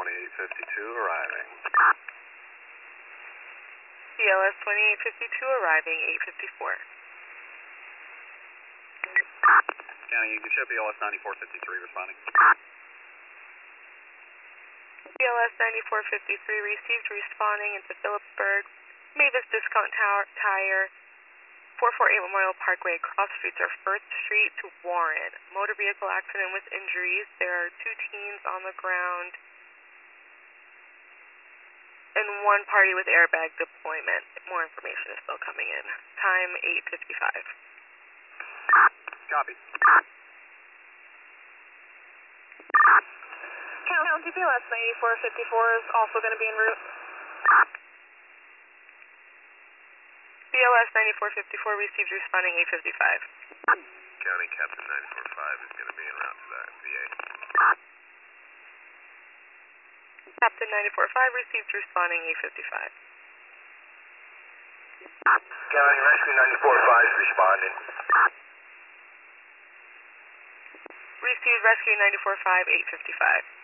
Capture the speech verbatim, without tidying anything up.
twenty-eight fifty-two arriving. B L S twenty-eight fifty-two arriving, eight fifty-four. County, you can show B L S ninety-four fifty-three responding. B L S ninety-four fifty-three received, responding into Phillipsburg, Mavis Discount Tower, Tire, four forty-eight Memorial Parkway, cross streets are first Street to Warren. Motor vehicle accident with injuries. There are two teens on the ground and one party with airbag deployment. More information is still coming in. Time eight fifty-five. Copy. County B L S ninety-four fifty-four is also going to be en route. B L S ninety-four fifty-four received, responding eight fifty-five. County Captain ninety-four five is going to be en route to that V A. Captain ninety-four five received, responding eight fifty-five. County Rescue ninety-four five is responding. Received, Rescue ninety-four five, eight fifty-five.